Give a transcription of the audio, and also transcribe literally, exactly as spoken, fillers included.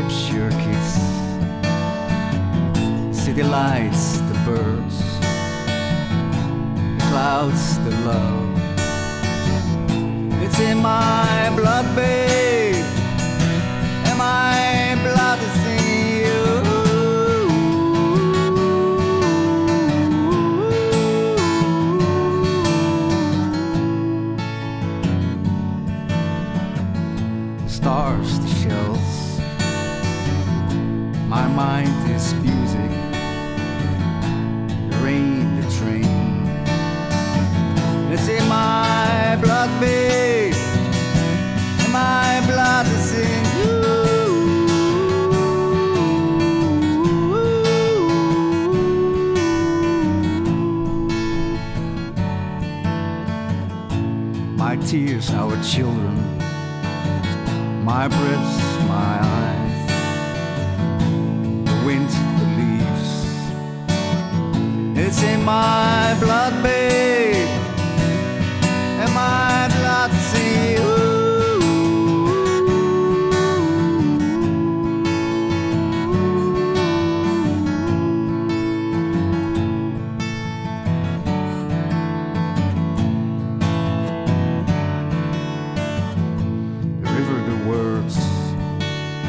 lips, your kiss. City lights, the birds, the clouds, the love. It's in my blood, babe, and my blood is in you. Stars, the shells, my mind is music, the rain, the train. It's in my blood, babe, and my blood is in you. My tears, our children, my breath, my eyes, the wind, the leaves. It's in my blood, babe.